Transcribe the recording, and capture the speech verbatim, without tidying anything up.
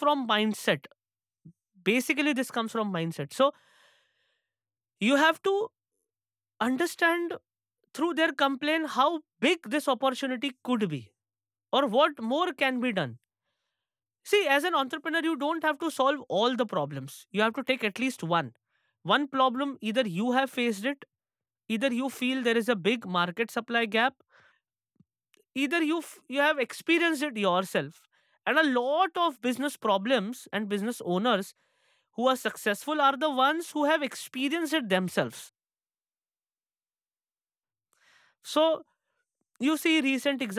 from mindset. Basically, this comes from mindset. So you have to understand through their complaint how big this opportunity could be or what more can be done. See, as an entrepreneur, you don't have to solve all the problems. You have to take at least one. One problem, either you have faced it, either you feel there is a big market supply gap, either you f- you have experienced it yourself. And a lot of business problems and business owners who are successful are the ones who have experienced it themselves. So you see recent examples